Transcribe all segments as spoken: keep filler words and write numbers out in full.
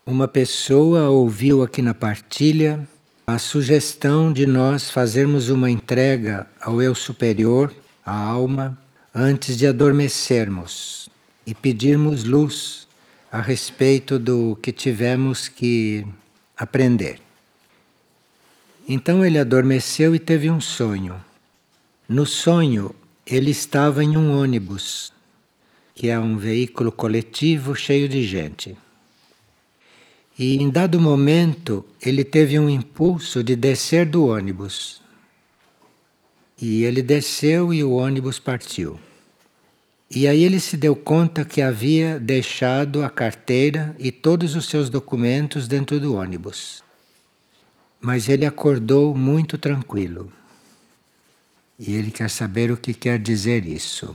Uma pessoa ouviu aqui na partilha a sugestão de nós fazermos uma entrega ao eu superior, à alma, antes de adormecermos e pedirmos luz a respeito do que tivemos que aprender. Então ele adormeceu e teve um sonho. No sonho, ele estava em um ônibus, que é um veículo coletivo cheio de gente. E em dado momento, ele teve um impulso de descer do ônibus. E ele desceu e o ônibus partiu. E aí ele se deu conta que havia deixado a carteira e todos os seus documentos dentro do ônibus. Mas ele acordou muito tranquilo. E ele quer saber o que quer dizer isso.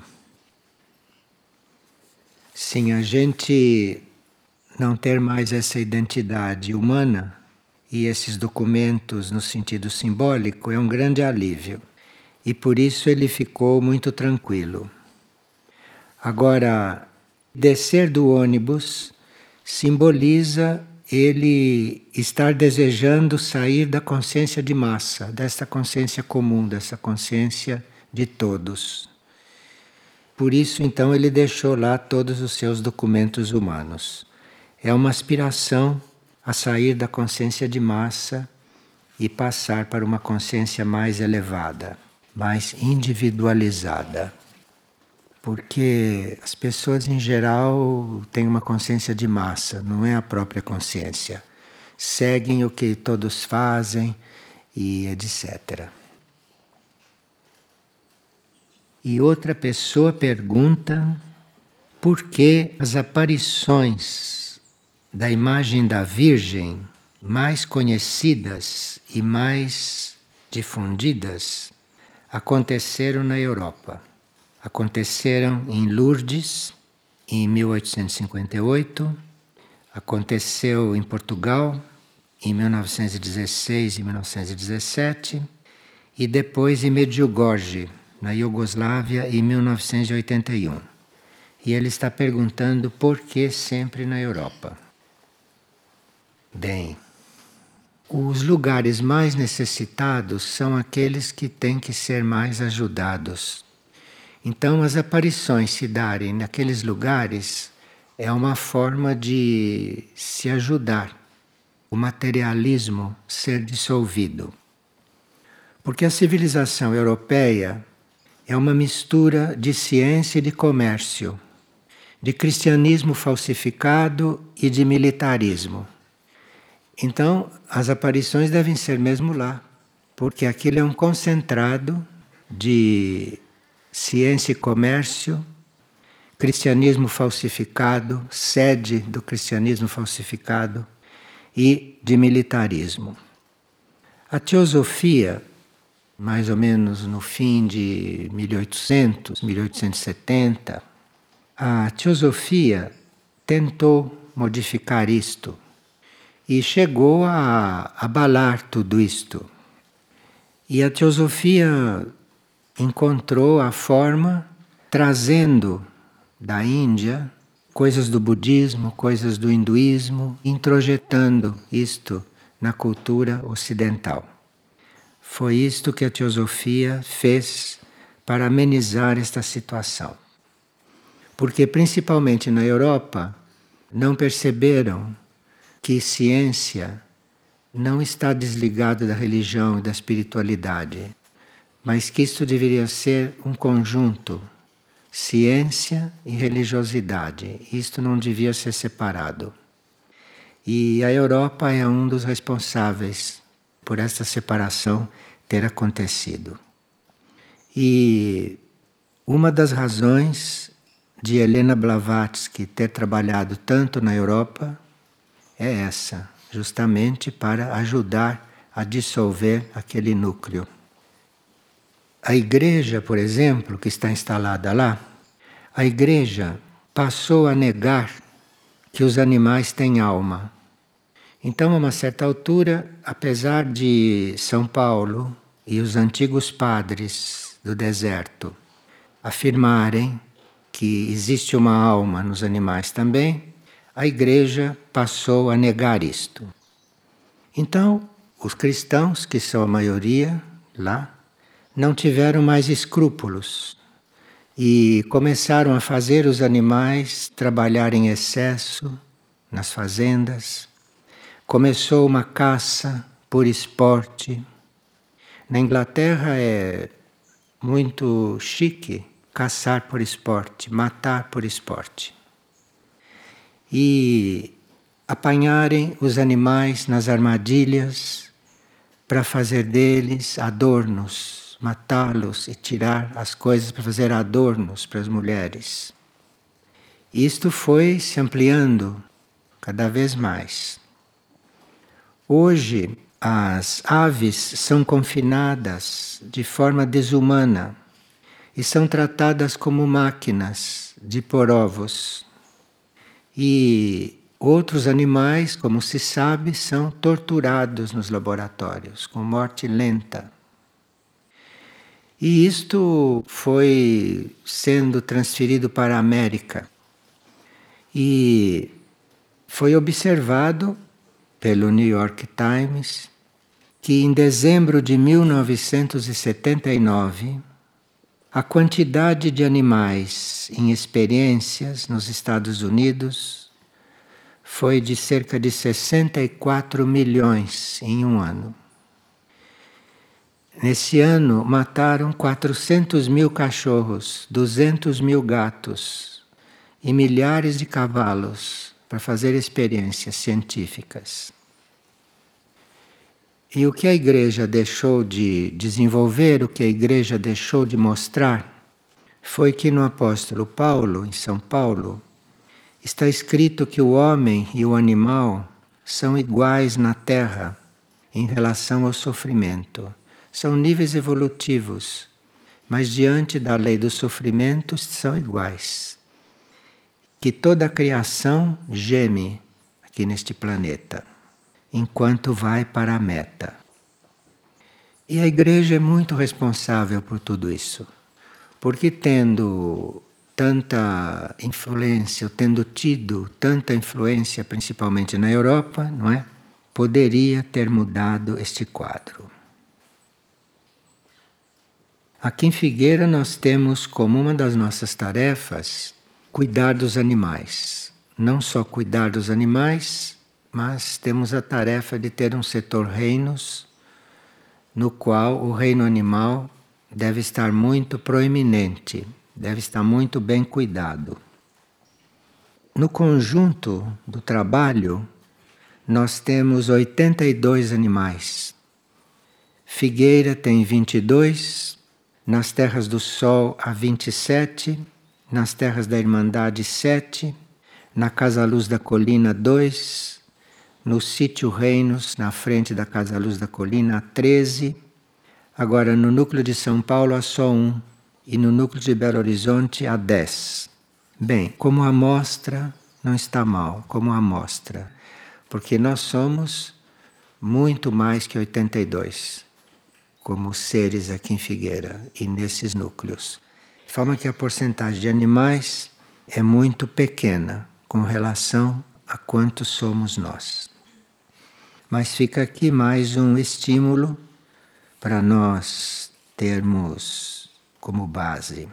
Sim, a gente não ter mais essa identidade humana e esses documentos no sentido simbólico é um grande alívio. E por isso ele ficou muito tranquilo. Agora, descer do ônibus simboliza ele estar desejando sair da consciência de massa, dessa consciência comum, dessa consciência de todos. Por isso, então, ele deixou lá todos os seus documentos humanos. É uma aspiração a sair da consciência de massa e passar para uma consciência mais elevada, mais individualizada. Porque as pessoas em geral têm uma consciência de massa, não é a própria consciência. Seguem o que todos fazem e etcétera. E outra pessoa pergunta por que as aparições da imagem da Virgem mais conhecidas e mais difundidas aconteceram na Europa. Aconteceram em Lourdes, em mil oitocentos e cinquenta e oito, aconteceu em Portugal, em mil novecentos e dezesseis e mil novecentos e dezessete, e depois em Medjugorje, na Iugoslávia, em mil novecentos e oitenta e um. E ele está perguntando por que sempre na Europa. Bem, os lugares mais necessitados são aqueles que têm que ser mais ajudados. Então, as aparições se darem naqueles lugares é uma forma de se ajudar, o materialismo ser dissolvido. Porque a civilização europeia é uma mistura de ciência e de comércio, de cristianismo falsificado e de militarismo. Então, as aparições devem ser mesmo lá, porque aquilo é um concentrado de ciência e comércio, cristianismo falsificado, sede do cristianismo falsificado e de militarismo. A teosofia, mais ou menos no fim de mil e oitocentos, mil oitocentos e setenta, a teosofia tentou modificar isto e chegou a abalar tudo isto. E a teosofia encontrou a forma trazendo da Índia coisas do budismo, coisas do hinduísmo, introjetando isto na cultura ocidental. Foi isto que a teosofia fez para amenizar esta situação. Porque principalmente na Europa não perceberam que ciência não está desligada da religião e da espiritualidade, mas que isto deveria ser um conjunto, ciência e religiosidade. Isto não devia ser separado. E a Europa é um dos responsáveis por essa separação ter acontecido. E uma das razões de Helena Blavatsky ter trabalhado tanto na Europa é essa, justamente para ajudar a dissolver aquele núcleo. A igreja, por exemplo, que está instalada lá, a igreja passou a negar que os animais têm alma. Então, a uma certa altura, apesar de São Paulo e os antigos padres do deserto afirmarem que existe uma alma nos animais também, a Igreja passou a negar isto. Então, os cristãos, que são a maioria lá, não tiveram mais escrúpulos e começaram a fazer os animais trabalhar em excesso nas fazendas. Começou uma caça por esporte. Na Inglaterra é muito chique caçar por esporte, matar por esporte. E apanharem os animais nas armadilhas para fazer deles adornos, matá-los e tirar as coisas para fazer adornos para as mulheres. Isto foi se ampliando cada vez mais. Hoje, as aves são confinadas de forma desumana e são tratadas como máquinas de pôr ovos. E outros animais, como se sabe, são torturados nos laboratórios, com morte lenta. E isto foi sendo transferido para a América. E foi observado pelo New York Times que em dezembro de mil novecentos e setenta e nove, a quantidade de animais em experiências nos Estados Unidos foi de cerca de sessenta e quatro milhões em um ano. Nesse ano, mataram quatrocentos mil cachorros, duzentos mil gatos e milhares de cavalos para fazer experiências científicas. E o que a Igreja deixou de desenvolver, o que a Igreja deixou de mostrar, foi que no apóstolo Paulo, em São Paulo, está escrito que o homem e o animal são iguais na Terra em relação ao sofrimento. São níveis evolutivos, mas diante da lei do sofrimento são iguais. Que toda a criação geme aqui neste planeta, enquanto vai para a meta. E a Igreja é muito responsável por tudo isso, porque tendo tanta influência, tendo tido tanta influência, principalmente na Europa, não é? Poderia ter mudado este quadro. Aqui em Figueira nós temos como uma das nossas tarefas cuidar dos animais. Não só cuidar dos animais, mas temos a tarefa de ter um setor reinos, no qual o reino animal deve estar muito proeminente, deve estar muito bem cuidado. No conjunto do trabalho, nós temos oitenta e dois animais. Figueira tem vinte e dois, nas Terras do Sol há vinte e sete, nas Terras da Irmandade sete, na Casa Luz da Colina dois, no Sítio Reinos, na frente da Casa Luz da Colina, há treze. Agora, no núcleo de São Paulo, há só um. E no núcleo de Belo Horizonte, há dez. Bem, como amostra, não está mal, como amostra. Porque nós somos muito mais que oitenta e dois, como seres aqui em Figueira e nesses núcleos. De forma que a porcentagem de animais é muito pequena com relação a quantos somos nós. Mas fica aqui mais um estímulo para nós termos como base.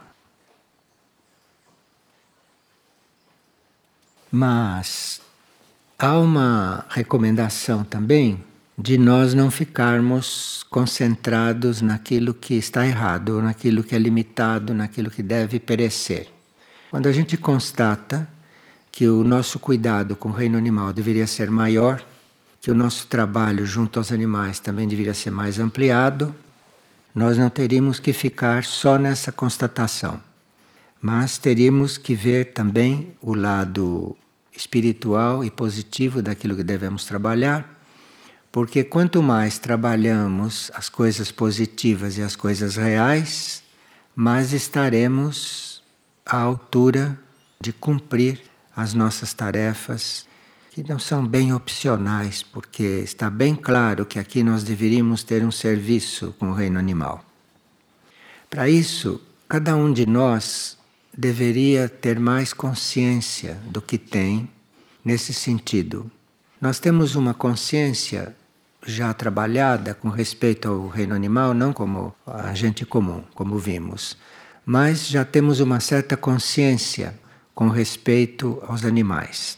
Mas há uma recomendação também de nós não ficarmos concentrados naquilo que está errado, naquilo que é limitado, naquilo que deve perecer. Quando a gente constata que o nosso cuidado com o reino animal deveria ser maior, que o nosso trabalho junto aos animais também deveria ser mais ampliado, nós não teríamos que ficar só nessa constatação, mas teríamos que ver também o lado espiritual e positivo daquilo que devemos trabalhar, porque quanto mais trabalhamos as coisas positivas e as coisas reais, mais estaremos à altura de cumprir as nossas tarefas, que não são bem opcionais, porque está bem claro que aqui nós deveríamos ter um serviço com o reino animal. Para isso, cada um de nós deveria ter mais consciência do que tem nesse sentido. Nós temos uma consciência já trabalhada com respeito ao reino animal, não como a gente comum, como vimos, mas já temos uma certa consciência com respeito aos animais.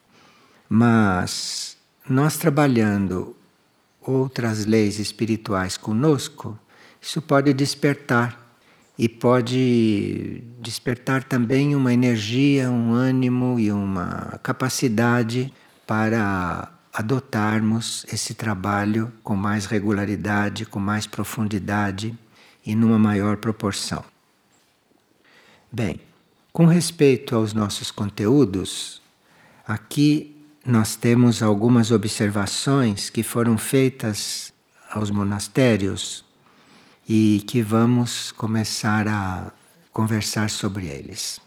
Mas nós trabalhando outras leis espirituais conosco, isso pode despertar. E pode despertar também uma energia, um ânimo e uma capacidade para adotarmos esse trabalho com mais regularidade, com mais profundidade e numa maior proporção. Bem, com respeito aos nossos conteúdos, aqui nós temos algumas observações que foram feitas aos monastérios e que vamos começar a conversar sobre eles.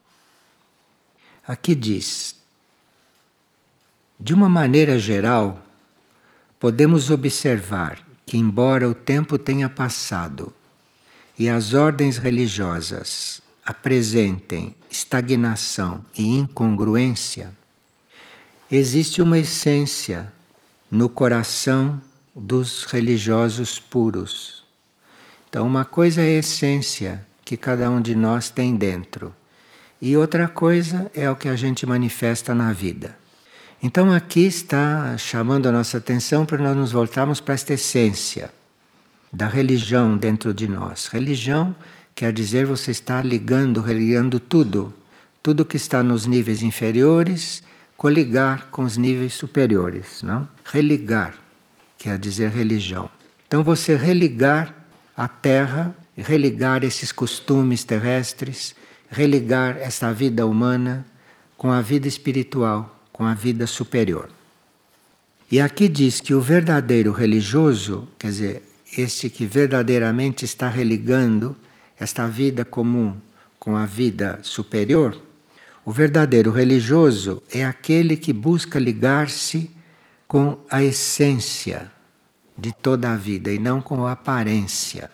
Aqui diz: de uma maneira geral, podemos observar que, embora o tempo tenha passado e as ordens religiosas apresentem estagnação e incongruência, existe uma essência no coração dos religiosos puros. Então, uma coisa é a essência que cada um de nós tem dentro, e outra coisa é o que a gente manifesta na vida. Então, aqui está chamando a nossa atenção para nós nos voltarmos para esta essência da religião dentro de nós. Religião quer dizer você está ligando, religando tudo, tudo que está nos níveis inferiores, coligar com os níveis superiores, não? Religar quer dizer religião. Então, você religar a terra, religar esses costumes terrestres, religar essa vida humana com a vida espiritual, com a vida superior. E aqui diz que o verdadeiro religioso, quer dizer, este que verdadeiramente está religando esta vida comum com a vida superior, o verdadeiro religioso é aquele que busca ligar-se com a essência de toda a vida e não com a aparência.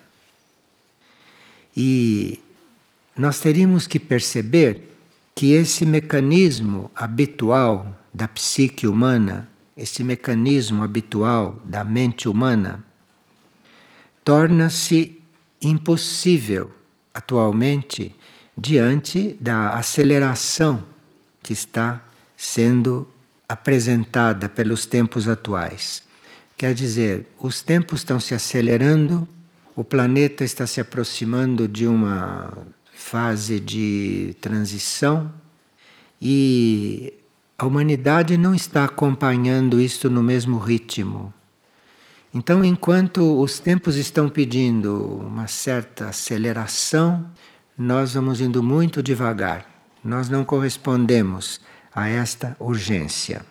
E nós teríamos que perceber que esse mecanismo habitual da psique humana, esse mecanismo habitual da mente humana, torna-se impossível atualmente diante da aceleração que está sendo apresentada pelos tempos atuais. Quer dizer, os tempos estão se acelerando, o planeta está se aproximando de uma fase de transição e a humanidade não está acompanhando isto no mesmo ritmo. Então, enquanto os tempos estão pedindo uma certa aceleração, nós vamos indo muito devagar. Nós não correspondemos a esta urgência.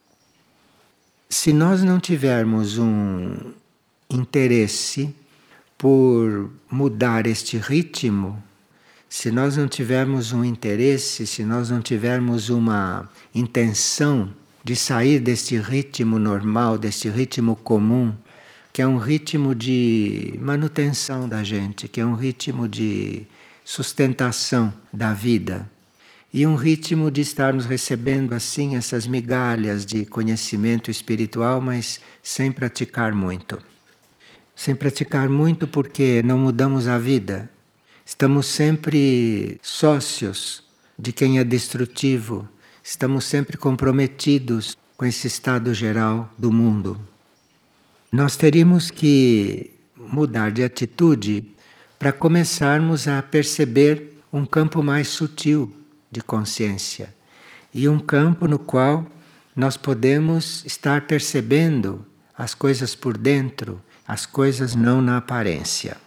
Se nós não tivermos um interesse por mudar este ritmo, se nós não tivermos um interesse, se nós não tivermos uma intenção de sair deste ritmo normal, deste ritmo comum, que é um ritmo de manutenção da gente, que é um ritmo de sustentação da vida, e um ritmo de estarmos recebendo assim essas migalhas de conhecimento espiritual, mas sem praticar muito. Sem praticar muito porque não mudamos a vida. Estamos sempre sócios de quem é destrutivo. Estamos sempre comprometidos com esse estado geral do mundo. Nós teríamos que mudar de atitude para começarmos a perceber um campo mais sutil de consciência e um campo no qual nós podemos estar percebendo as coisas por dentro, as coisas não na aparência.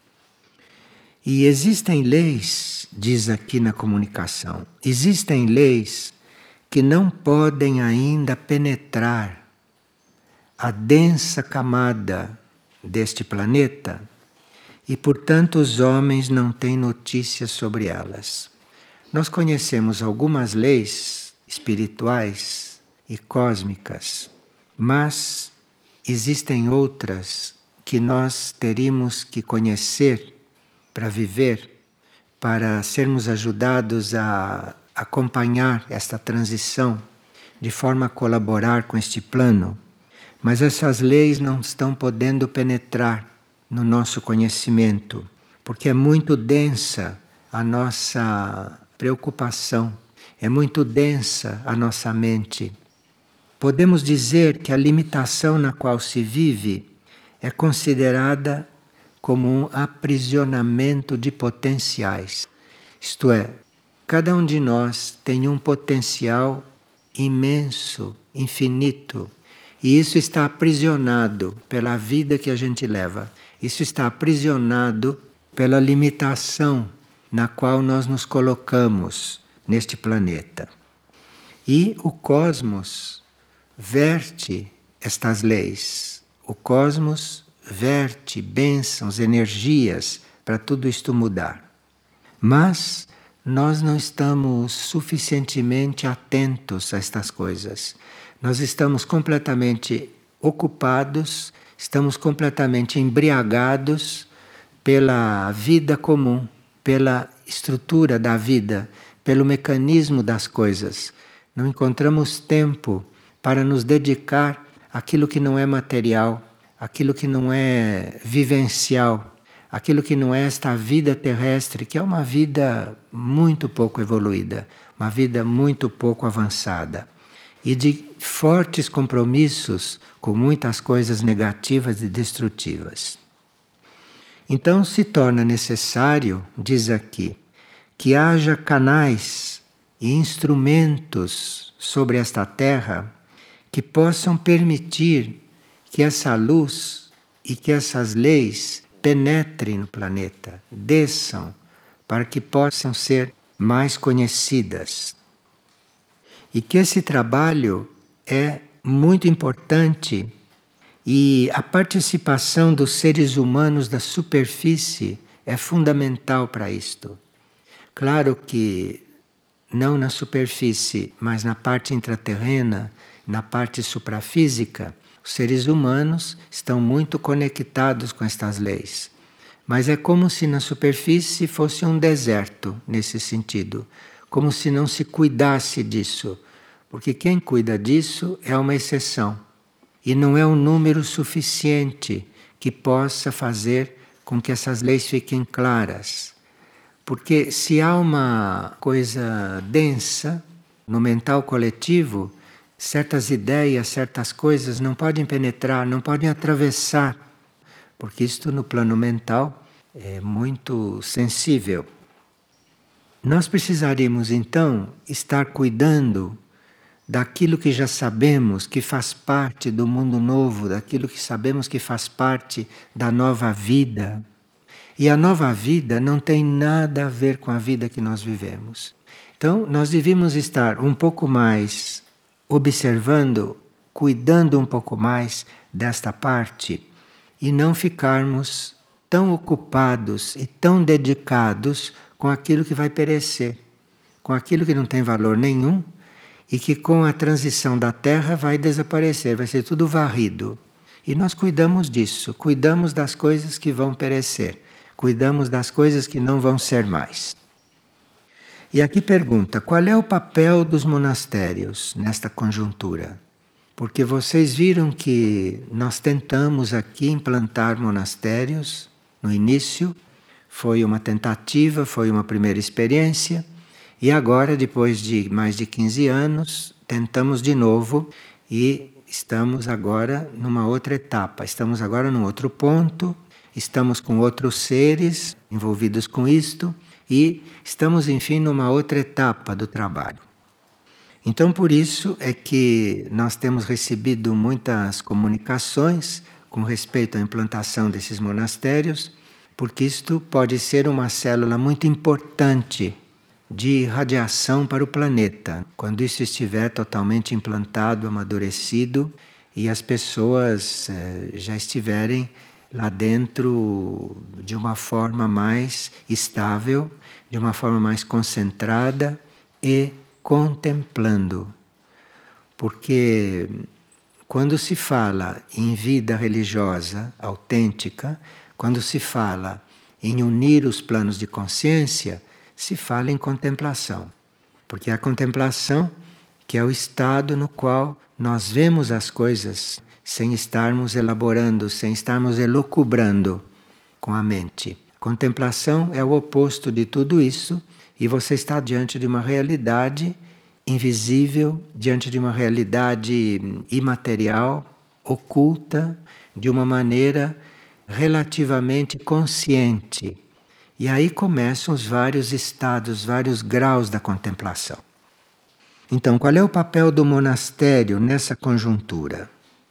E existem leis, diz aqui na comunicação, existem leis que não podem ainda penetrar a densa camada deste planeta e, portanto, os homens não têm notícias sobre elas. Nós conhecemos algumas leis espirituais e cósmicas, mas existem outras que nós teríamos que conhecer para viver, para sermos ajudados a acompanhar esta transição de forma a colaborar com este plano, mas essas leis não estão podendo penetrar no nosso conhecimento, porque é muito densa a nossa preocupação, é muito densa a nossa mente. Podemos dizer que a limitação na qual se vive é considerada como um aprisionamento de potenciais. Isto é, cada um de nós tem um potencial imenso, infinito, e isso está aprisionado pela vida que a gente leva. Isso está aprisionado pela limitação na qual nós nos colocamos neste planeta. E o cosmos verte estas leis. O cosmos verte bênçãos, energias para tudo isto mudar. Mas nós não estamos suficientemente atentos a estas coisas. Nós estamos completamente ocupados, estamos completamente embriagados pela vida comum, pela estrutura da vida, pelo mecanismo das coisas. Não encontramos tempo para nos dedicar àquilo que não é material, àquilo que não é vivencial, aquilo que não é esta vida terrestre, que é uma vida muito pouco evoluída, uma vida muito pouco avançada, e de fortes compromissos com muitas coisas negativas e destrutivas. Então se torna necessário, diz aqui, que haja canais e instrumentos sobre esta terra que possam permitir que essa luz e que essas leis penetrem no planeta, desçam, para que possam ser mais conhecidas. E que esse trabalho é muito importante e a participação dos seres humanos da superfície é fundamental para isto. Claro que não na superfície, mas na parte intraterrena, na parte suprafísica, os seres humanos estão muito conectados com estas leis. Mas é como se na superfície fosse um deserto, nesse sentido. Como se não se cuidasse disso. Porque quem cuida disso é uma exceção. E não é um número suficiente que possa fazer com que essas leis fiquem claras. Porque se há uma coisa densa no mental coletivo, certas ideias, certas coisas não podem penetrar, não podem atravessar, porque isto no plano mental é muito sensível. Nós precisaríamos então estar cuidando daquilo que já sabemos que faz parte do mundo novo, daquilo que sabemos que faz parte da nova vida. E a nova vida não tem nada a ver com a vida que nós vivemos. Então, nós devíamos estar um pouco mais observando, cuidando um pouco mais desta parte e não ficarmos tão ocupados e tão dedicados com aquilo que vai perecer, com aquilo que não tem valor nenhum e que com a transição da Terra vai desaparecer, vai ser tudo varrido. E nós cuidamos disso, cuidamos das coisas que vão perecer, cuidamos das coisas que não vão ser mais. E aqui pergunta, qual é o papel dos monastérios nesta conjuntura? Porque vocês viram que nós tentamos aqui implantar monastérios no início, foi uma tentativa, foi uma primeira experiência, e agora, depois de mais de quinze anos, tentamos de novo e estamos agora numa outra etapa, estamos agora num outro ponto, estamos com outros seres envolvidos com isto, e estamos, enfim, numa outra etapa do trabalho. Então, por isso é que nós temos recebido muitas comunicações com respeito à implantação desses monastérios, porque isto pode ser uma célula muito importante de radiação para o planeta, quando isso estiver totalmente implantado, amadurecido, e as pessoas eh, já estiverem lá dentro de uma forma mais estável, de uma forma mais concentrada e contemplando. Porque quando se fala em vida religiosa autêntica, quando se fala em unir os planos de consciência, se fala em contemplação. Porque é a contemplação que é o estado no qual nós vemos as coisas sem estarmos elaborando, sem estarmos elucubrando com a mente. Contemplação é o oposto de tudo isso, e você está diante de uma realidade invisível, diante de uma realidade imaterial, oculta, de uma maneira relativamente consciente. E aí começam os vários estados, vários graus da contemplação. Então, qual é o papel do monastério nessa conjuntura?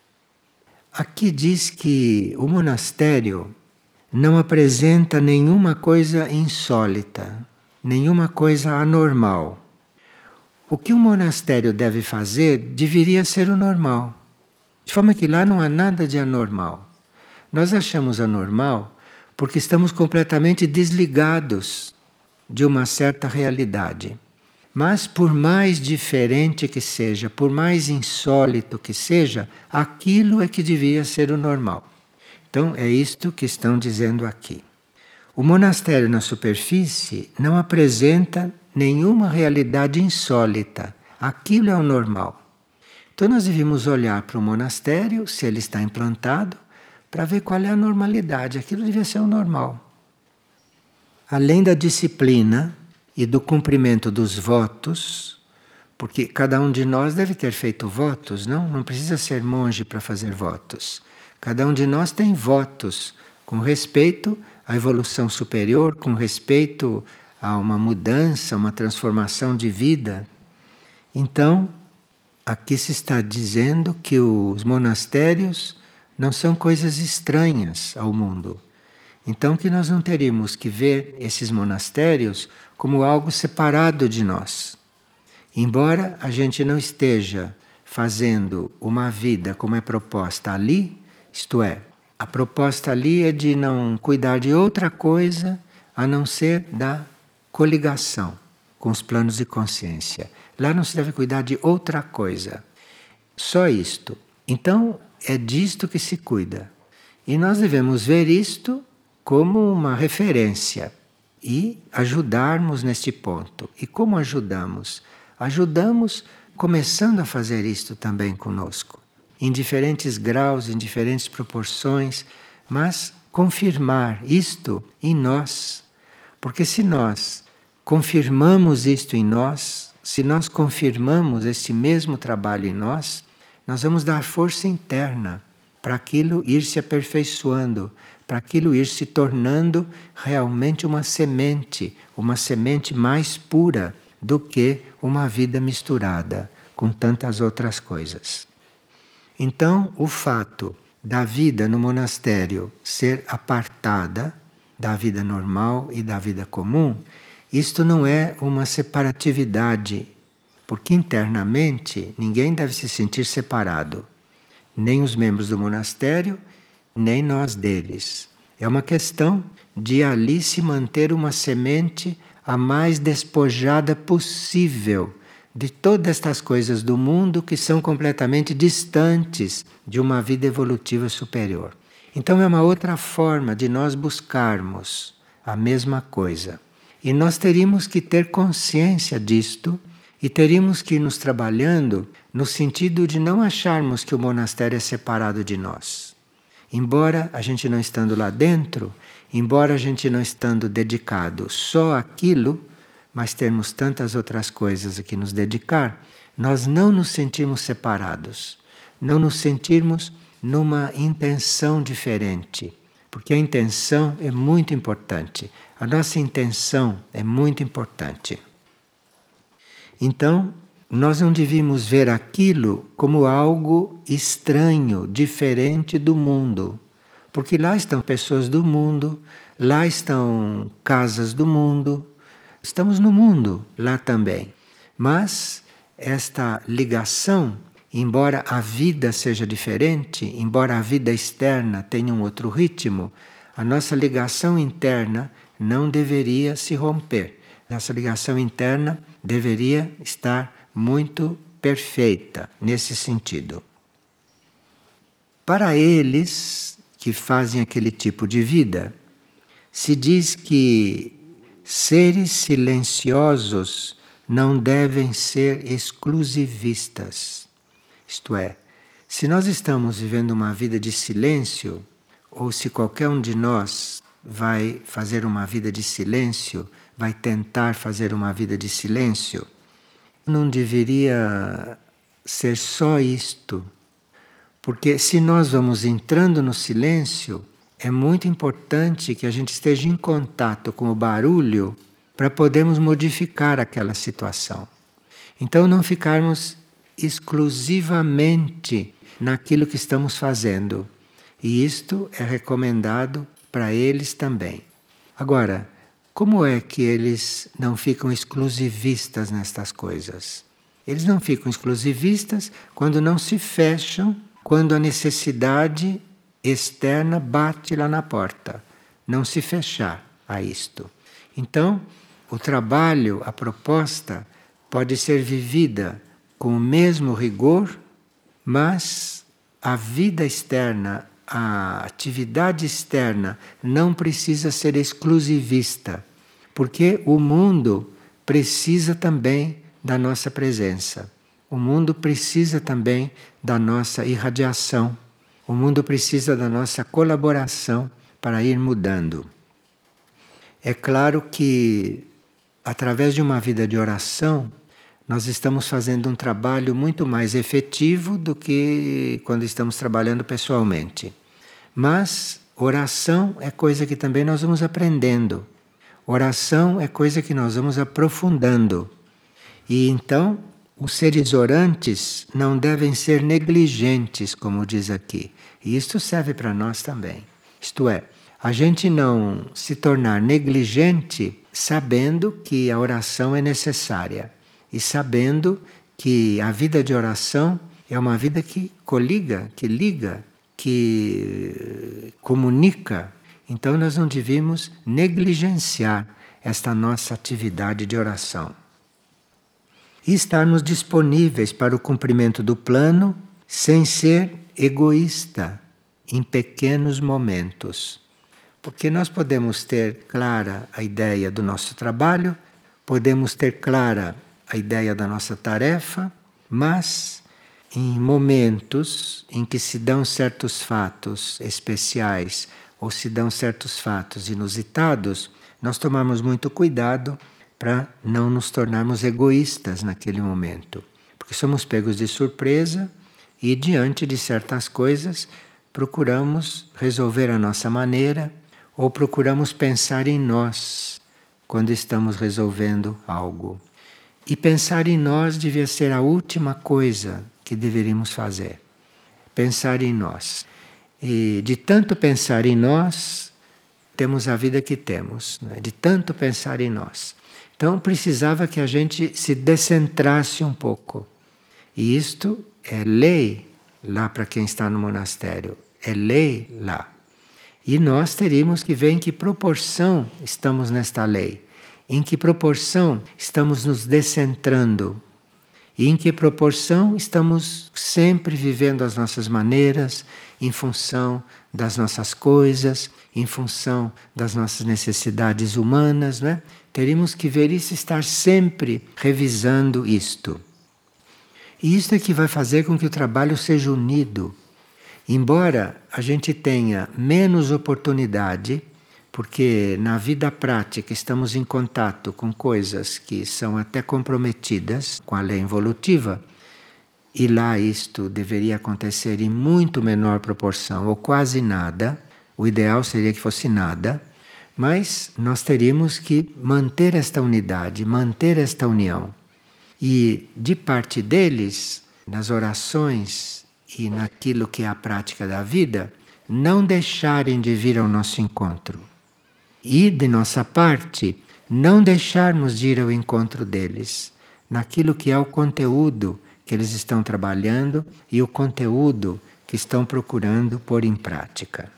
Aqui diz que o monastério não apresenta nenhuma coisa insólita, nenhuma coisa anormal. O que o monastério deve fazer deveria ser o normal. De forma que lá não há nada de anormal. Nós achamos anormal porque estamos completamente desligados de uma certa realidade. Mas por mais diferente que seja, por mais insólito que seja, aquilo é que devia ser o normal. Então é isto que estão dizendo aqui. O monastério na superfície não apresenta nenhuma realidade insólita. Aquilo é o normal. Então nós devemos olhar para o monastério, se ele está implantado, para ver qual é a normalidade. Aquilo devia ser o normal. Além da disciplina e do cumprimento dos votos, porque cada um de nós deve ter feito votos, não? Não precisa ser monge para fazer votos. Cada um de nós tem votos com respeito à evolução superior, com respeito a uma mudança, uma transformação de vida. Então, aqui se está dizendo que os monastérios não são coisas estranhas ao mundo. Então que nós não teríamos que ver esses monastérios como algo separado de nós. Embora a gente não esteja fazendo uma vida como é proposta ali, isto é, a proposta ali é de não cuidar de outra coisa a não ser da coligação com os planos de consciência. Lá não se deve cuidar de outra coisa. Só isto. Então, é disto que se cuida. E nós devemos ver isto como uma referência e ajudarmos neste ponto. E como ajudamos? Ajudamos começando a fazer isto também conosco, em diferentes graus, em diferentes proporções, mas confirmar isto em nós. Porque se nós confirmamos isto em nós, se nós confirmamos este mesmo trabalho em nós, nós vamos dar força interna para aquilo ir se aperfeiçoando, para aquilo ir se tornando realmente uma semente, uma semente mais pura do que uma vida misturada com tantas outras coisas. Então, o fato da vida no monastério ser apartada da vida normal e da vida comum, isto não é uma separatividade, porque internamente ninguém deve se sentir separado, nem os membros do monastério, nem nós deles. É uma questão de ali se manter uma semente a mais despojada possível de todas estas coisas do mundo que são completamente distantes de uma vida evolutiva superior. Então é uma outra forma de nós buscarmos a mesma coisa. E nós teríamos que ter consciência disto e teríamos que ir nos trabalhando no sentido de não acharmos que o monastério é separado de nós. Embora a gente não estando lá dentro, embora a gente não estando dedicado só àquilo, mas termos tantas outras coisas a que nos dedicar, nós não nos sentimos separados, não nos sentirmos numa intenção diferente, porque a intenção é muito importante, a nossa intenção é muito importante. Então, nós não devíamos ver aquilo como algo estranho, diferente do mundo. Porque lá estão pessoas do mundo, lá estão casas do mundo, estamos no mundo lá também. Mas esta ligação, embora a vida seja diferente, embora a vida externa tenha um outro ritmo, a nossa ligação interna não deveria se romper. Nossa ligação interna deveria estar muito perfeita nesse sentido. Para eles que fazem aquele tipo de vida, se diz que seres silenciosos não devem ser exclusivistas. Isto é, se nós estamos vivendo uma vida de silêncio, ou se qualquer um de nós vai fazer uma vida de silêncio, vai tentar fazer uma vida de silêncio, não deveria ser só isto. Porque se nós vamos entrando no silêncio, é muito importante que a gente esteja em contato com o barulho para podermos modificar aquela situação. Então não ficarmos exclusivamente naquilo que estamos fazendo. E isto é recomendado para eles também. Agora, como é que eles não ficam exclusivistas nestas coisas? Eles não ficam exclusivistas quando não se fecham, quando a necessidade externa bate lá na porta. Não se fechar a isto. Então, o trabalho, a proposta, pode ser vivida com o mesmo rigor, mas a vida externa, a atividade externa não precisa ser exclusivista, porque o mundo precisa também da nossa presença. O mundo precisa também da nossa irradiação. O mundo precisa da nossa colaboração para ir mudando. É claro que, através de uma vida de oração, nós estamos fazendo um trabalho muito mais efetivo do que quando estamos trabalhando pessoalmente. Mas oração é coisa que também nós vamos aprendendo. Oração é coisa que nós vamos aprofundando. E então, os seres orantes não devem ser negligentes, como diz aqui. E isto serve para nós também. Isto é, a gente não se tornar negligente sabendo que a oração é necessária e sabendo que a vida de oração é uma vida que coliga, que liga, que comunica. Então nós não devíamos negligenciar esta nossa atividade de oração. E estarmos disponíveis para o cumprimento do plano sem ser egoísta em pequenos momentos. Porque nós podemos ter clara a ideia do nosso trabalho, podemos ter clara a ideia da nossa tarefa, mas em momentos em que se dão certos fatos especiais ou se dão certos fatos inusitados, nós tomamos muito cuidado para não nos tornarmos egoístas naquele momento. Porque somos pegos de surpresa e, diante de certas coisas, procuramos resolver a nossa maneira ou procuramos pensar em nós quando estamos resolvendo algo. E pensar em nós devia ser a última coisa que deveríamos fazer. Pensar em nós. E de tanto pensar em nós, temos a vida que temos. Né? De tanto pensar em nós. Então precisava que a gente se descentrasse um pouco. E isto é lei lá para quem está no monastério. É lei lá. E nós teríamos que ver em que proporção estamos nesta lei. Em que proporção estamos nos descentrando. E em que proporção estamos sempre vivendo as nossas maneiras, em função das nossas coisas, em função das nossas necessidades humanas, não é? Teríamos que ver isso, estar sempre revisando isto. E isto é que vai fazer com que o trabalho seja unido. Embora a gente tenha menos oportunidade, porque na vida prática estamos em contato com coisas que são até comprometidas com a lei involutiva, e lá isto deveria acontecer em muito menor proporção, ou quase nada. O ideal seria que fosse nada. Mas nós teríamos que manter esta unidade, manter esta união. E de parte deles, nas orações e naquilo que é a prática da vida, não deixarem de vir ao nosso encontro. E de nossa parte, não deixarmos de ir ao encontro deles, naquilo que é o conteúdo que eles estão trabalhando e o conteúdo que estão procurando pôr em prática.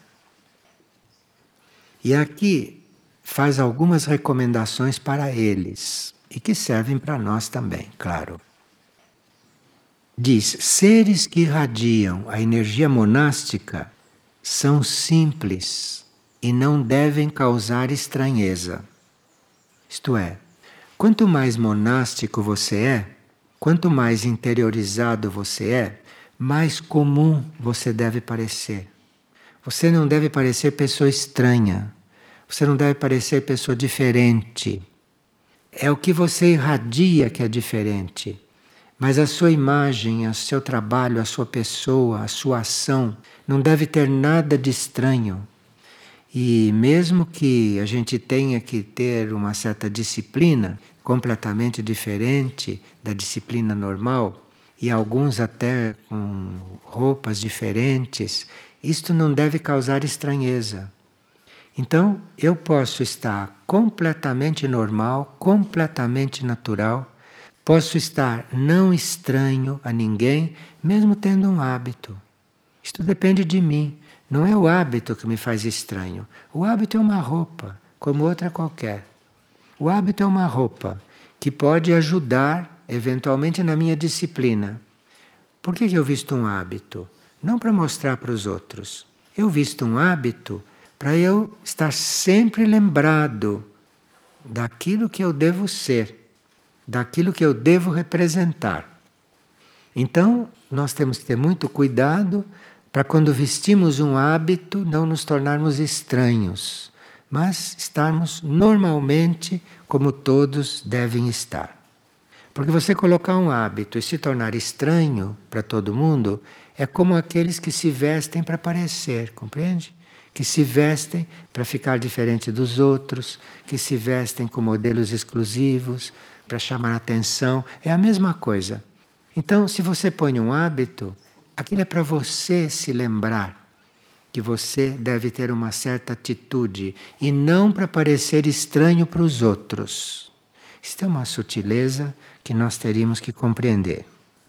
E aqui faz algumas recomendações para eles, e que servem para nós também, claro. Diz, seres que irradiam a energia monástica são simples e não devem causar estranheza. Isto é, Quanto mais monástico você é, quanto mais interiorizado você é, mais comum você deve parecer. Você não deve parecer pessoa estranha. Você não deve parecer pessoa diferente. É o que você irradia que é diferente. Mas a sua imagem, o seu trabalho, a sua pessoa, a sua ação não deve ter nada de estranho. E mesmo que a gente tenha que ter uma certa disciplina, completamente diferente da disciplina normal, e alguns até com roupas diferentes, isto não deve causar estranheza. Então, eu posso estar completamente normal, completamente natural, posso estar não estranho a ninguém, mesmo tendo um hábito. Isto depende de mim. Não é o hábito que me faz estranho. O hábito é uma roupa, como outra qualquer. O hábito é uma roupa que pode ajudar, eventualmente, na minha disciplina. Por que eu visto um hábito? Não para mostrar para os outros. Eu visto um hábito para eu estar sempre lembrado daquilo que eu devo ser, daquilo que eu devo representar. Então, nós temos que ter muito cuidado para quando vestimos um hábito não nos tornarmos estranhos, mas estarmos normalmente como todos devem estar. Porque você colocar um hábito e se tornar estranho para todo mundo é como aqueles que se vestem para parecer, compreende? Que se vestem para ficar diferente dos outros, que se vestem com modelos exclusivos para chamar a atenção, é a mesma coisa. Então, se você põe um hábito, aquilo é para você se lembrar que você deve ter uma certa atitude e não para parecer estranho para os outros. Isto é uma sutileza que nós teríamos que compreender.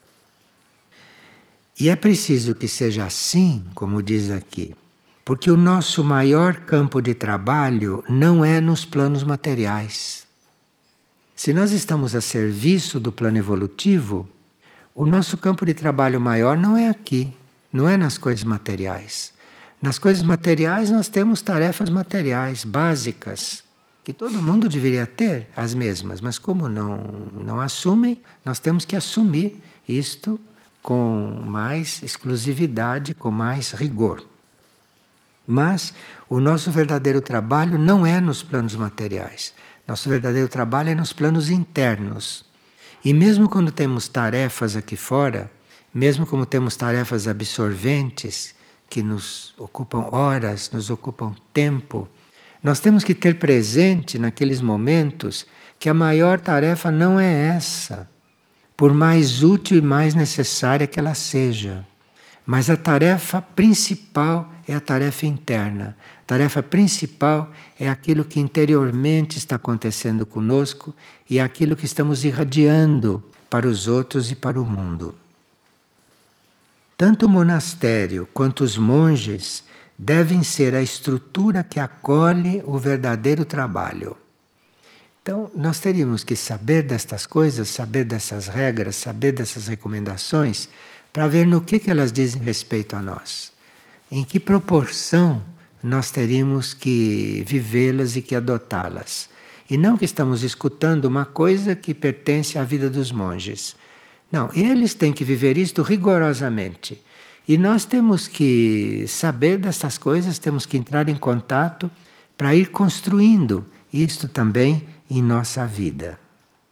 E é preciso que seja assim, como diz aqui, porque o nosso maior campo de trabalho não é nos planos materiais. Se nós estamos a serviço do plano evolutivo, o nosso campo de trabalho maior não é aqui, não é nas coisas materiais. Nas coisas materiais nós temos tarefas materiais básicas, que todo mundo deveria ter as mesmas, mas como não, não assumem, nós temos que assumir isto com mais exclusividade, com mais rigor. Mas o nosso verdadeiro trabalho não é nos planos materiais. Nosso verdadeiro trabalho é nos planos internos. E mesmo quando temos tarefas aqui fora, mesmo como temos tarefas absorventes, que nos ocupam horas, nos ocupam tempo, nós temos que ter presente naqueles momentos que a maior tarefa não é essa, por mais útil e mais necessária que ela seja. Mas a tarefa principal é a tarefa interna. A tarefa principal é aquilo que interiormente está acontecendo conosco e é aquilo que estamos irradiando para os outros e para o mundo. Tanto o monastério quanto os monges devem ser a estrutura que acolhe o verdadeiro trabalho. Então, nós teríamos que saber destas coisas, saber dessas regras, saber dessas recomendações, para ver no que, que elas dizem respeito a nós. Em que proporção nós teríamos que vivê-las e que adotá-las. E não que estamos escutando uma coisa que pertence à vida dos monges. Não, eles têm que viver isto rigorosamente. E nós temos que saber dessas coisas, temos que entrar em contato para ir construindo isto também em nossa vida.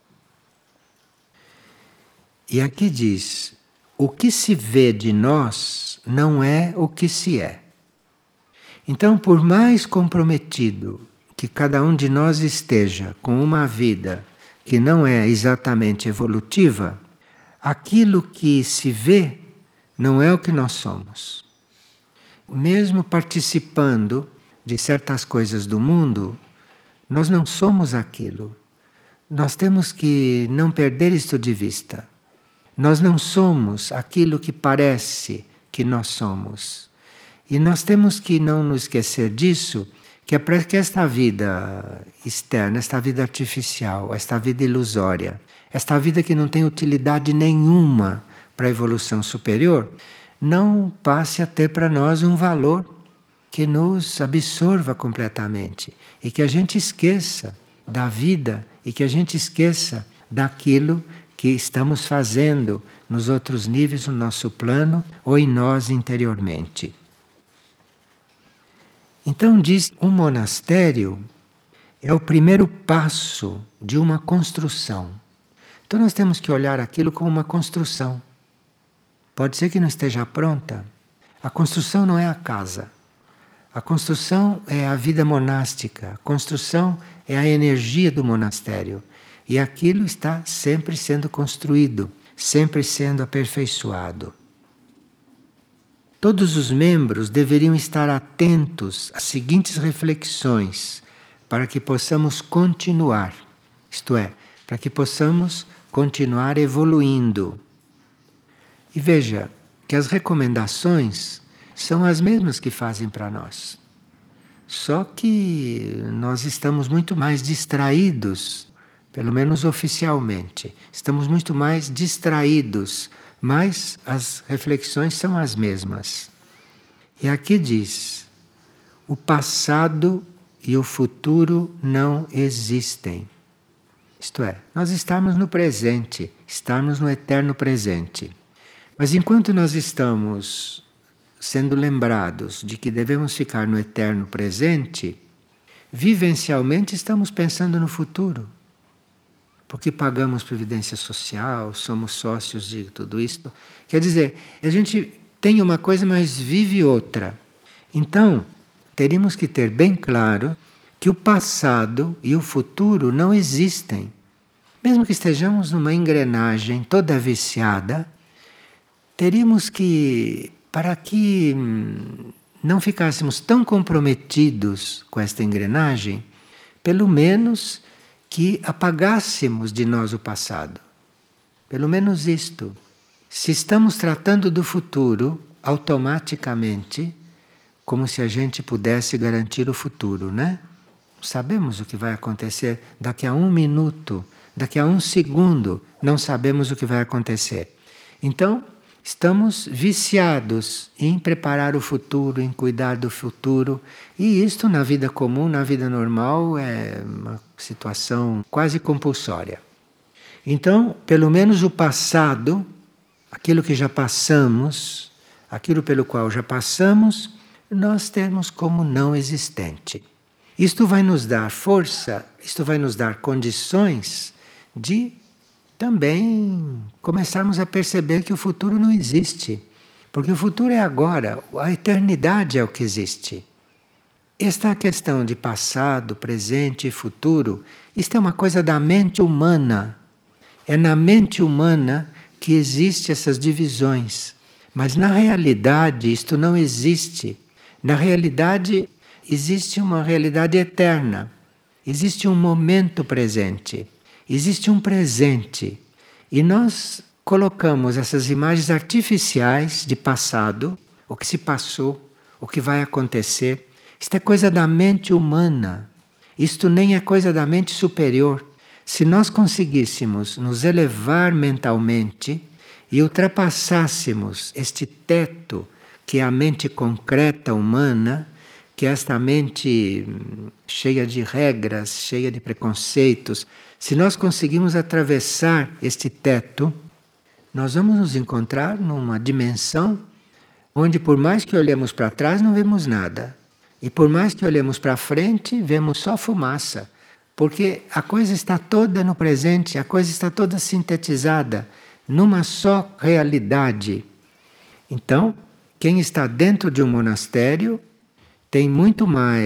E aqui diz: o que se vê de nós não é o que se é. Então, por mais comprometido que cada um de nós esteja com uma vida que não é exatamente evolutiva, aquilo que se vê não é o que nós somos. Mesmo participando de certas coisas do mundo, nós não somos aquilo. Nós temos que não perder isto de vista. Nós não somos aquilo que parece que nós somos. E nós temos que não nos esquecer disso, que é para que esta vida externa, esta vida artificial, esta vida ilusória, esta vida que não tem utilidade nenhuma para a evolução superior, não passe a ter para nós um valor que nos absorva completamente e que a gente esqueça da vida e que a gente esqueça daquilo que estamos fazendo nos outros níveis, no nosso plano ou em nós interiormente. Então diz, um monastério é o primeiro passo de uma construção. Então nós temos que olhar aquilo como uma construção. Pode ser que não esteja pronta. A construção não é a casa. A construção é a vida monástica. A construção é a energia do monastério. E aquilo está sempre sendo construído, sempre sendo aperfeiçoado. Todos os membros deveriam estar atentos às seguintes reflexões para que possamos continuar, isto é, para que possamos continuar evoluindo. E veja que as recomendações são as mesmas que fazem para nós. Só que nós estamos muito mais distraídos, pelo menos oficialmente, estamos muito mais distraídos, mas as reflexões são as mesmas. E aqui diz, o passado e o futuro não existem. Isto é, nós estamos no presente, estamos no eterno presente. Mas enquanto nós estamos sendo lembrados de que devemos ficar no eterno presente, vivencialmente estamos pensando no futuro. Porque pagamos previdência social, somos sócios de tudo isto. Quer dizer, a gente tem uma coisa, mas vive outra. Então, teríamos que ter bem claro que o passado e o futuro não existem. Mesmo que estejamos numa engrenagem toda viciada, teríamos que, para que não ficássemos tão comprometidos com esta engrenagem, pelo menos que apagássemos de nós o passado. Pelo menos isto. Se estamos tratando do futuro, automaticamente, como se a gente pudesse garantir o futuro, né? Sabemos o que vai acontecer daqui a um minuto, daqui a um segundo, não sabemos o que vai acontecer. Então, estamos viciados em preparar o futuro, em cuidar do futuro. E isto na vida comum, na vida normal, é uma situação quase compulsória. Então, pelo menos o passado, aquilo que já passamos, aquilo pelo qual já passamos, nós temos como não existente. Isto vai nos dar força, isto vai nos dar condições de também começarmos a perceber que o futuro não existe. Porque o futuro é agora, a eternidade é o que existe. Esta questão de passado, presente e futuro, isto é uma coisa da mente humana. É na mente humana que existem essas divisões. Mas na realidade isto não existe. Na realidade existe uma realidade eterna. Existe um momento presente. Existe um presente. E nós colocamos essas imagens artificiais de passado, o que se passou, o que vai acontecer. Isto é coisa da mente humana. Isto nem é coisa da mente superior. Se nós conseguíssemos nos elevar mentalmente e ultrapassássemos este teto que é a mente concreta humana, que é esta mente cheia de regras, cheia de preconceitos, se nós conseguimos atravessar este teto, nós vamos nos encontrar numa dimensão onde, por mais que olhemos para trás, não vemos nada. E por mais que olhemos para frente, vemos só fumaça. Porque a coisa está toda no presente, a coisa está toda sintetizada numa só realidade. Então, quem está dentro de um monastério tem muito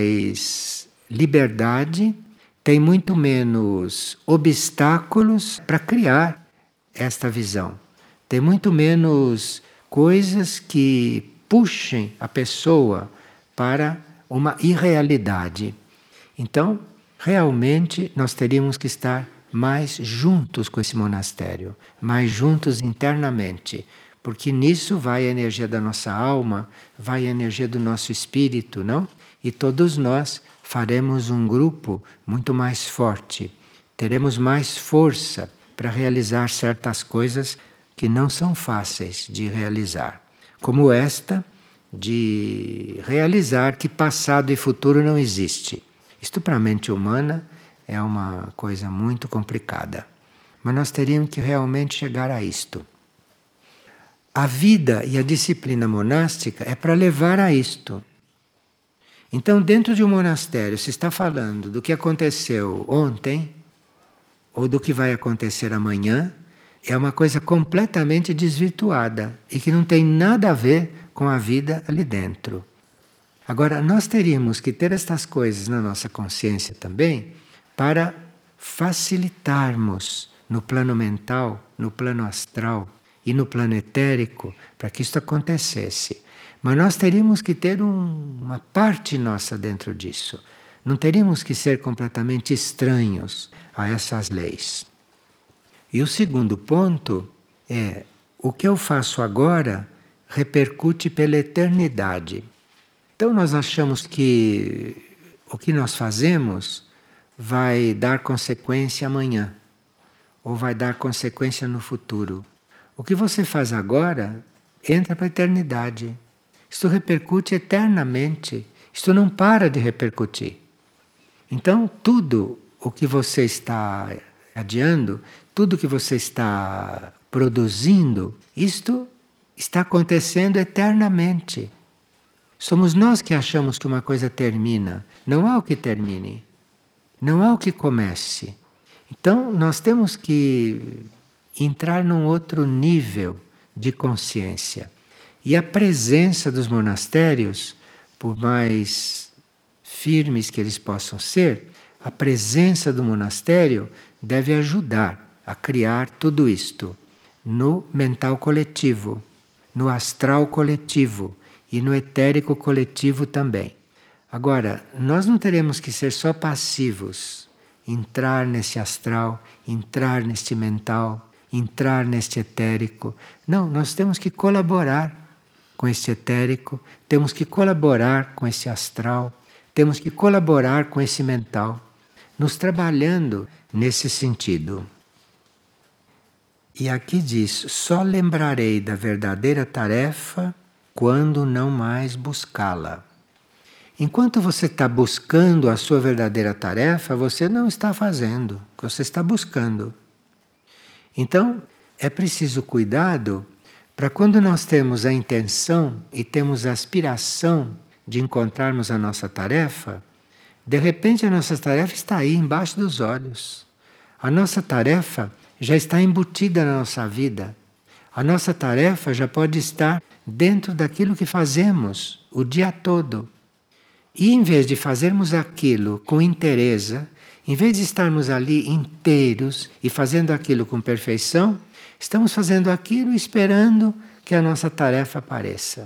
mais liberdade, tem muito menos obstáculos para criar esta visão. Tem muito menos coisas que puxem a pessoa para uma irrealidade. Então, realmente nós teríamos que estar mais juntos com esse monastério, mais juntos internamente, porque nisso vai a energia da nossa alma, vai a energia do nosso espírito, não? E todos nós faremos um grupo muito mais forte, teremos mais força para realizar certas coisas que não são fáceis de realizar, como esta de realizar que passado e futuro não existe. Isto para a mente humana é uma coisa muito complicada. Mas nós teríamos que realmente chegar a isto. A vida e a disciplina monástica é para levar a isto. Então, dentro de um monastério, se está falando do que aconteceu ontem, ou do que vai acontecer amanhã, é uma coisa completamente desvirtuada e que não tem nada a ver com a vida ali dentro. Agora, nós teríamos que ter estas coisas na nossa consciência também para facilitarmos no plano mental, no plano astral e no plano etérico para que isso acontecesse. Mas nós teríamos que ter um, uma parte nossa dentro disso. Não teríamos que ser completamente estranhos a essas leis. E o segundo ponto é: o que eu faço agora repercute pela eternidade. Então nós achamos que o que nós fazemos vai dar consequência amanhã, ou vai dar consequência no futuro. O que você faz agora entra para a eternidade. Isto repercute eternamente. Isto não para de repercutir. Então, tudo o que você está adiando, tudo que você está produzindo, isto está acontecendo eternamente. Somos nós que achamos que uma coisa termina. Não há o que termine. Não há o que comece. Então, nós temos que entrar num outro nível de consciência. E a presença dos monastérios, por mais firmes que eles possam ser, a presença do monastério deve ajudar a criar tudo isto no mental coletivo, no astral coletivo e no etérico coletivo também. Agora, nós não teremos que ser só passivos, entrar nesse astral, entrar neste mental, entrar neste etérico. Não, nós temos que colaborar com este etérico, temos que colaborar com esse astral, temos que colaborar com esse mental, nos trabalhando nesse sentido. E aqui diz: só lembrarei da verdadeira tarefa quando não mais buscá-la. Enquanto você está buscando a sua verdadeira tarefa, você não está fazendo, você está buscando. Então, é preciso cuidado para quando nós temos a intenção e temos a aspiração de encontrarmos a nossa tarefa, de repente a nossa tarefa está aí embaixo dos olhos. A nossa tarefa já está embutida na nossa vida. A nossa tarefa já pode estar dentro daquilo que fazemos o dia todo. E em vez de fazermos aquilo com inteireza, em vez de estarmos ali inteiros e fazendo aquilo com perfeição, estamos fazendo aquilo esperando que a nossa tarefa apareça.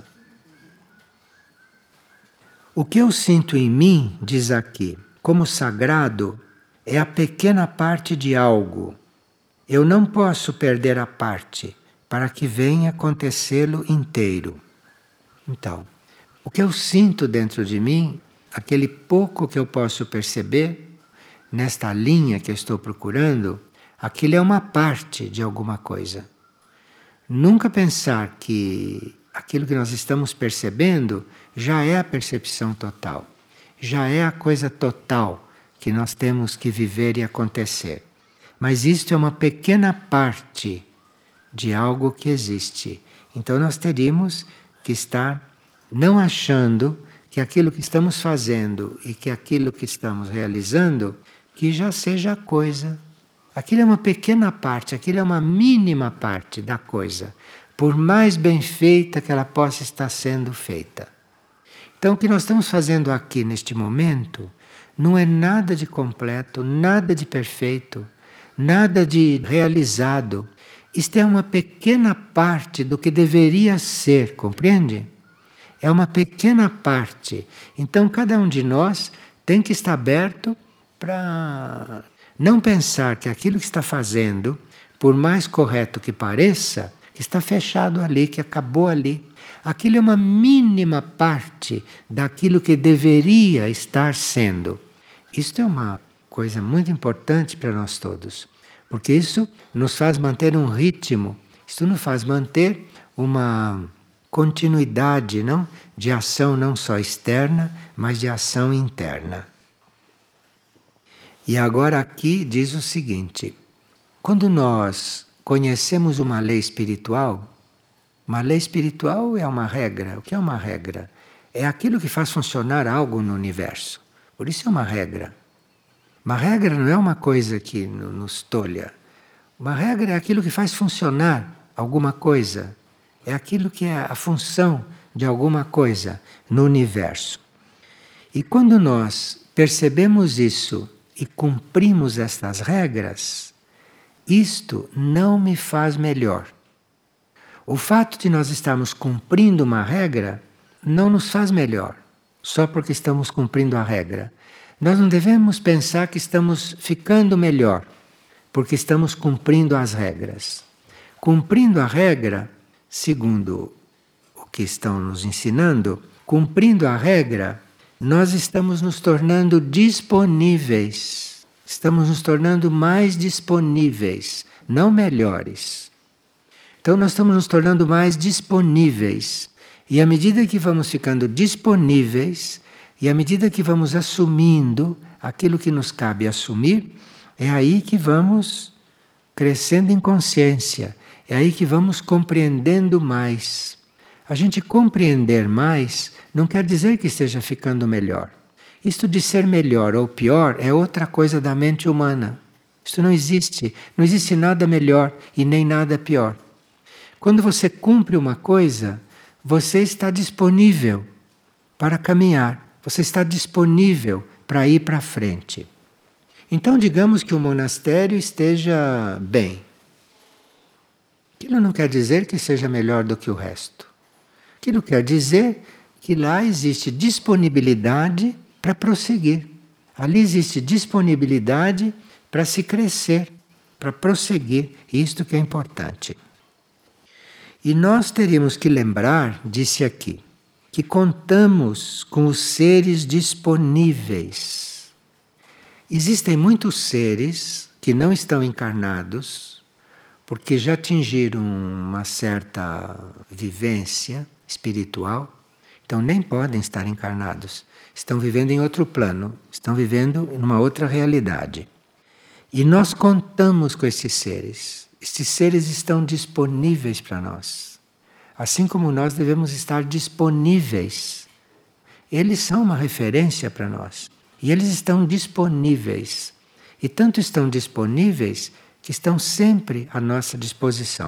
O que eu sinto em mim, diz aqui, como sagrado, é a pequena parte de algo. Eu não posso perder a parte para que venha acontecê-lo inteiro. Então, o que eu sinto dentro de mim, aquele pouco que eu posso perceber, nesta linha que eu estou procurando, aquilo é uma parte de alguma coisa. Nunca pensar que aquilo que nós estamos percebendo já é a percepção total, já é a coisa total que nós temos que viver e acontecer. Mas isto é uma pequena parte de algo que existe. Então nós teríamos que estar não achando que aquilo que estamos fazendo e que aquilo que estamos realizando que já seja a coisa. Aquilo é uma pequena parte, aquilo é uma mínima parte da coisa, por mais bem feita que ela possa estar sendo feita. Então o que nós estamos fazendo aqui neste momento não é nada de completo, nada de perfeito, nada de realizado. Isto é uma pequena parte do que deveria ser, compreende? É uma pequena parte. Então cada um de nós tem que estar aberto para não pensar que aquilo que está fazendo, por mais correto que pareça, que está fechado ali, que acabou ali. Aquilo é uma mínima parte daquilo que deveria estar sendo. Isto é uma coisa muito importante para nós todos, porque isso nos faz manter um ritmo, isso nos faz manter uma continuidade, não? De ação não só externa, mas de ação interna. E agora aqui diz o seguinte: quando nós conhecemos uma lei espiritual, uma lei espiritual é uma regra. O que é uma regra? É aquilo que faz funcionar algo no universo. Por isso é uma regra. Uma regra não é uma coisa que nos tolha. Uma regra é aquilo que faz funcionar alguma coisa. É aquilo que é a função de alguma coisa no universo. E quando nós percebemos isso e cumprimos estas regras, isto não me faz melhor. O fato de nós estarmos cumprindo uma regra não nos faz melhor, só porque estamos cumprindo a regra. Nós não devemos pensar que estamos ficando melhor, porque estamos cumprindo as regras. Cumprindo a regra, segundo o que estão nos ensinando, cumprindo a regra, nós estamos nos tornando disponíveis. Estamos nos tornando mais disponíveis, não melhores. Então nós estamos nos tornando mais disponíveis. E à medida que vamos ficando disponíveis, e à medida que vamos assumindo aquilo que nos cabe assumir, é aí que vamos crescendo em consciência. É aí que vamos compreendendo mais. A gente compreender mais não quer dizer que esteja ficando melhor. Isto de ser melhor ou pior é outra coisa da mente humana. Isso não existe. Não existe nada melhor e nem nada pior. Quando você cumpre uma coisa, você está disponível para caminhar. Você está disponível para ir para frente. Então, digamos que o monastério esteja bem. Aquilo não quer dizer que seja melhor do que o resto. Aquilo quer dizer que lá existe disponibilidade para prosseguir. Ali existe disponibilidade para se crescer, para prosseguir. Isto que é importante. E nós teríamos que lembrar, disse aqui, que contamos com os seres disponíveis. Existem muitos seres que não estão encarnados, porque já atingiram uma certa vivência espiritual, então nem podem estar encarnados. Estão vivendo em outro plano, estão vivendo em uma outra realidade. E nós contamos com esses seres. Esses seres estão disponíveis para nós. Assim como nós devemos estar disponíveis. Eles são uma referência para nós. E eles estão disponíveis. E tanto estão disponíveis que estão sempre à nossa disposição.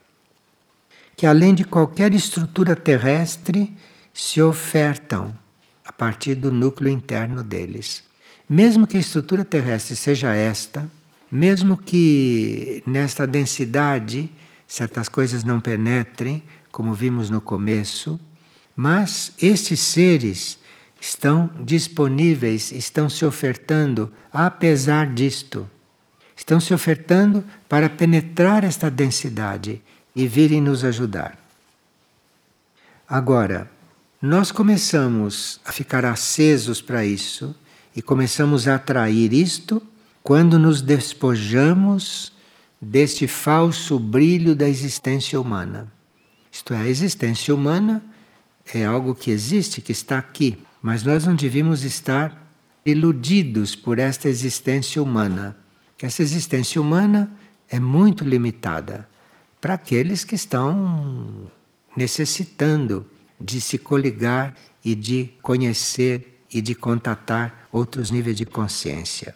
Que além de qualquer estrutura terrestre, se ofertam a partir do núcleo interno deles. Mesmo que a estrutura terrestre seja esta, mesmo que nesta densidade certas coisas não penetrem, como vimos no começo, mas estes seres estão disponíveis, estão se ofertando apesar disto. Estão se ofertando para penetrar esta densidade e virem nos ajudar. Agora, nós começamos a ficar acesos para isso e começamos a atrair isto quando nos despojamos deste falso brilho da existência humana. Isto é, a existência humana é algo que existe, que está aqui, mas nós não devíamos estar iludidos por esta existência humana. Que essa existência humana é muito limitada para aqueles que estão necessitando de se coligar e de conhecer e de contatar outros níveis de consciência.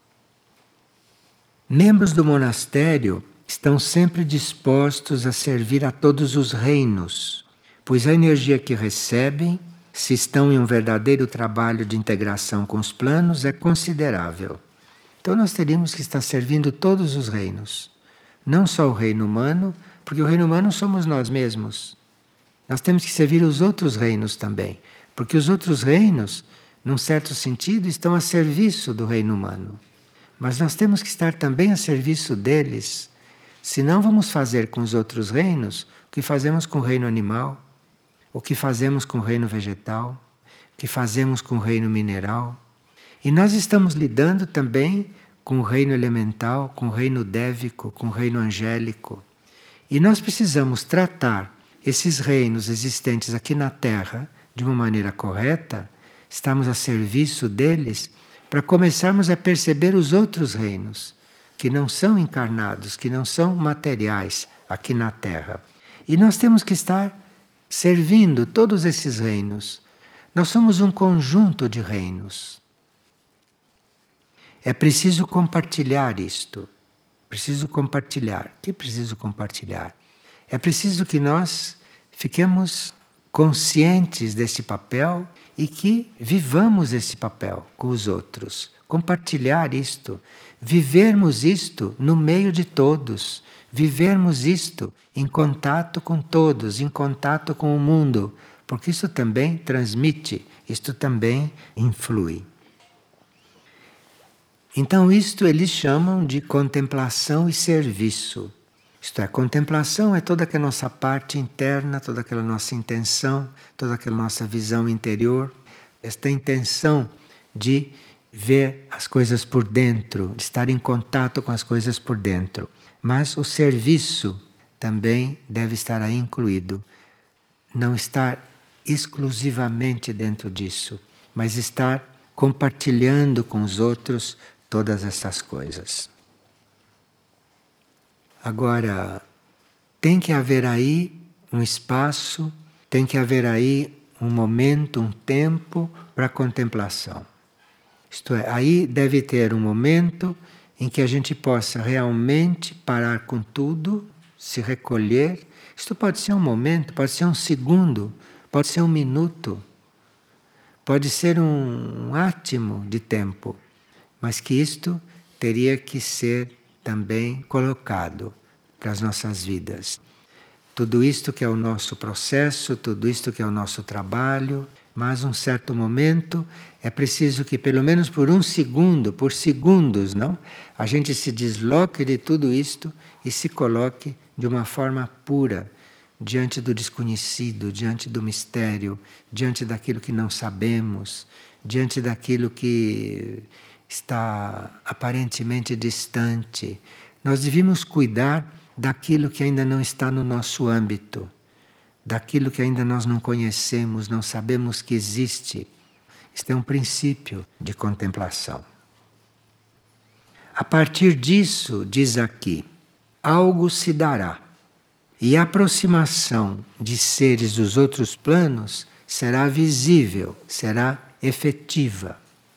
Membros do monastério estão sempre dispostos a servir a todos os reinos, pois a energia que recebem, se estão em um verdadeiro trabalho de integração com os planos, é considerável. Então nós teríamos que estar servindo todos os reinos, não só o reino humano, porque o reino humano somos nós mesmos. Nós temos que servir os outros reinos também, porque os outros reinos, num certo sentido, estão a serviço do reino humano. Mas nós temos que estar também a serviço deles, senão vamos fazer com os outros reinos o que fazemos com o reino animal, o que fazemos com o reino vegetal, o que fazemos com o reino mineral. E nós estamos lidando também com o reino elemental, com o reino dévico, com o reino angélico. E nós precisamos tratar esses reinos existentes aqui na Terra de uma maneira correta, estamos a serviço deles, para começarmos a perceber os outros reinos, que não são encarnados, que não são materiais aqui na Terra. E nós temos que estar servindo todos esses reinos. Nós somos um conjunto de reinos. É preciso compartilhar isto. Preciso compartilhar. O que é preciso compartilhar? É preciso que nós fiquemos conscientes desse papel e que vivamos esse papel com os outros. Compartilhar isto. Vivermos isto no meio de todos. Vivermos isto em contato com todos, em contato com o mundo. Porque isso também transmite, isto também influi. Então isto eles chamam de contemplação e serviço. Isto é, contemplação é toda aquela nossa parte interna, toda aquela nossa intenção, toda aquela nossa visão interior, esta intenção de ver as coisas por dentro, de estar em contato com as coisas por dentro. Mas o serviço também deve estar aí incluído. Não estar exclusivamente dentro disso, mas estar compartilhando com os outros todas essas coisas. Agora, tem que haver aí um espaço, tem que haver aí um momento, um tempo para a contemplação. Isto é, aí deve ter um momento em que a gente possa realmente parar com tudo, se recolher. Isto pode ser um momento, pode ser um segundo, pode ser um minuto, pode ser um, um átimo de tempo, mas que isto teria que ser também colocado para as nossas vidas. Tudo isto que é o nosso processo, tudo isto que é o nosso trabalho, mas um certo momento é preciso que pelo menos por um segundo, por segundos, não, a gente se desloque de tudo isto e se coloque de uma forma pura diante do desconhecido, diante do mistério, diante daquilo que não sabemos, diante daquilo que está aparentemente distante. Nós devíamos cuidar daquilo que ainda não está no nosso âmbito, daquilo que ainda nós não conhecemos, não sabemos que existe. Isto é um princípio de contemplação. A partir disso, diz aqui, algo se dará. E a aproximação de seres dos outros planos será visível, será efetiva.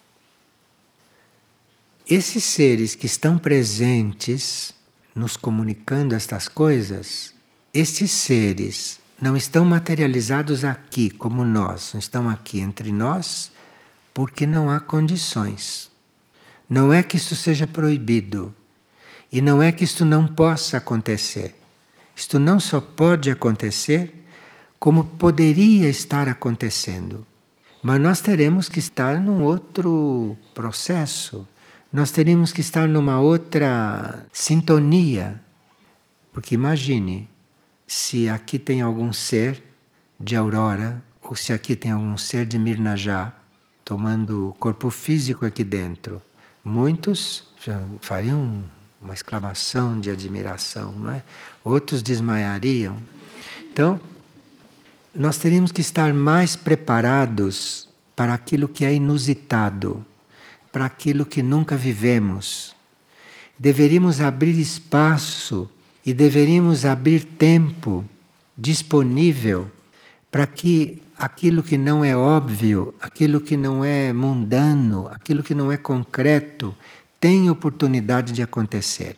Esses seres que estão presentes, nos comunicando estas coisas, esses seres não estão materializados aqui como nós, não estão aqui entre nós porque não há condições. Não é que isso seja proibido e não é que isto não possa acontecer. Isto não só pode acontecer, como poderia estar acontecendo. Mas nós teremos que estar num outro processo. Nós teríamos que estar numa outra sintonia. Porque imagine, se aqui tem algum ser de Aurora, ou se aqui tem algum ser de Mirnajá, tomando corpo físico aqui dentro, muitos já fariam uma exclamação de admiração, não é? Outros desmaiariam. Então, nós teríamos que estar mais preparados para aquilo que é inusitado, para aquilo que nunca vivemos. Deveríamos abrir espaço e deveríamos abrir tempo disponível para que aquilo que não é óbvio, aquilo que não é mundano, aquilo que não é concreto, tenha oportunidade de acontecer.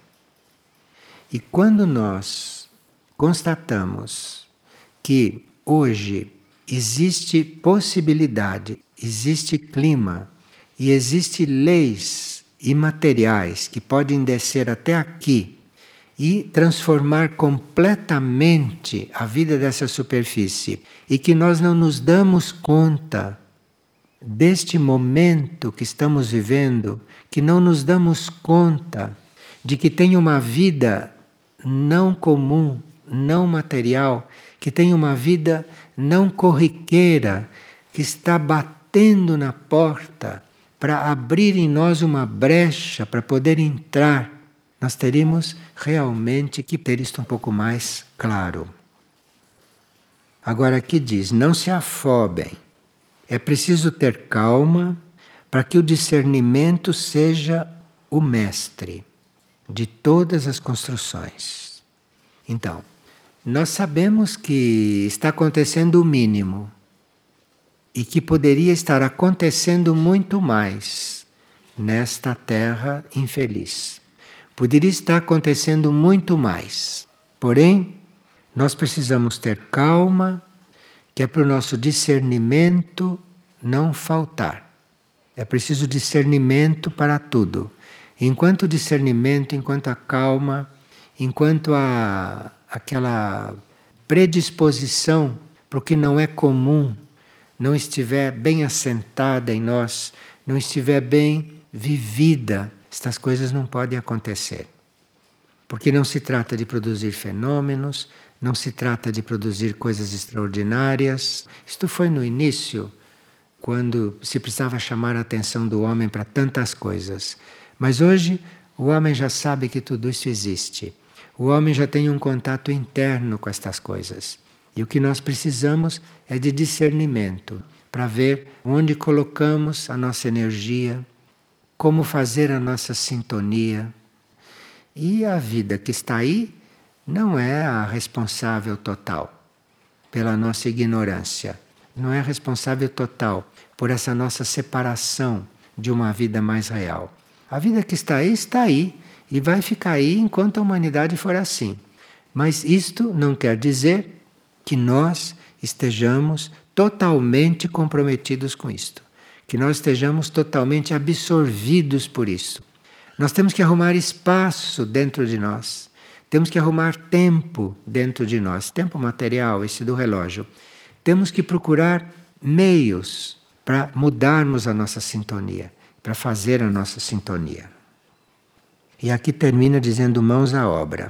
E quando nós constatamos que hoje existe possibilidade, existe clima e existe leis imateriais que podem descer até aqui e transformar completamente a vida dessa superfície e que nós não nos damos conta deste momento que estamos vivendo, que não nos damos conta de que tem uma vida não comum, não material, que tem uma vida não corriqueira, que está batendo na porta para abrir em nós uma brecha para poder entrar. Nós teríamos realmente que ter isto um pouco mais claro. Agora aqui diz, não se afobem. É preciso ter calma para que o discernimento seja o mestre de todas as construções. Então, nós sabemos que está acontecendo o mínimo e que poderia estar acontecendo muito mais nesta terra infeliz. Poderia estar acontecendo muito mais. Porém, nós precisamos ter calma, que é para o nosso discernimento não faltar. É preciso discernimento para tudo. Enquanto o discernimento, enquanto a calma, enquanto a, aquela predisposição para o que não é comum não estiver bem assentada em nós, não estiver bem vivida, estas coisas não podem acontecer. Porque não se trata de produzir fenômenos, não se trata de produzir coisas extraordinárias. Isto foi no início, quando se precisava chamar a atenção do homem para tantas coisas. Mas hoje o homem já sabe que tudo isso existe. O homem já tem um contato interno com estas coisas. E o que nós precisamos é de discernimento para ver onde colocamos a nossa energia, como fazer a nossa sintonia. E a vida que está aí não é a responsável total pela nossa ignorância. Não é responsável total por essa nossa separação de uma vida mais real. A vida que está aí, está aí. E vai ficar aí enquanto a humanidade for assim. Mas isto não quer dizer que nós estejamos totalmente comprometidos com isto. Que nós estejamos totalmente absorvidos por isso. Nós temos que arrumar espaço dentro de nós. Temos que arrumar tempo dentro de nós. Tempo material, esse do relógio. Temos que procurar meios para mudarmos a nossa sintonia. Para fazer a nossa sintonia. E aqui termina dizendo mãos à obra.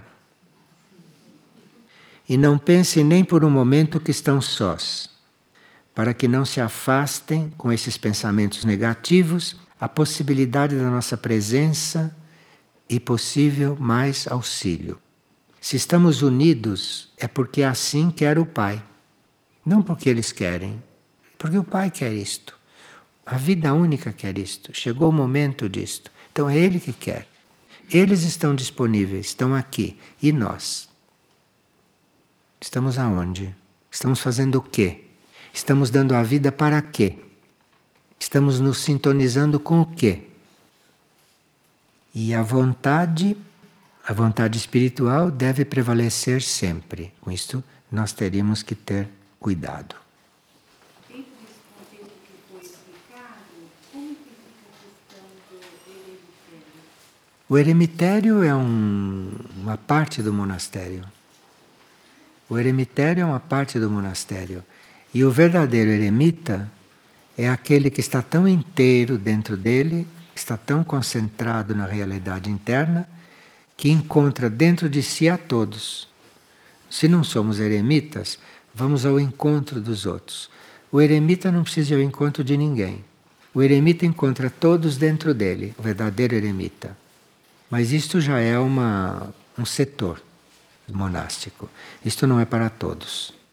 E não pensem nem por um momento que estão sós, para que não se afastem com esses pensamentos negativos a possibilidade da nossa presença e possível mais auxílio. Se estamos unidos, é porque assim quer o Pai. Não porque eles querem, porque o Pai quer isto. A vida única quer isto. Chegou o momento disto. Então é Ele que quer. Eles estão disponíveis, estão aqui. E nós? Estamos aonde? Estamos fazendo o quê? Estamos dando a vida para quê? Estamos nos sintonizando com o quê? E a vontade, a vontade espiritual deve prevalecer sempre. Com isto, nós teríamos que ter cuidado. Dentro desse contexto que foi explicado, como que fica a questão do eremitério? O eremitério é um, uma parte do monastério. O eremitério é uma parte do monastério. E o verdadeiro eremita é aquele que está tão inteiro dentro dele, está tão concentrado na realidade interna, que encontra dentro de si a todos. Se não somos eremitas, vamos ao encontro dos outros. O eremita não precisa ir ao encontro de ninguém. O eremita encontra todos dentro dele, o verdadeiro eremita. Mas isto já é uma, um setor monástico. Isto não é para todos.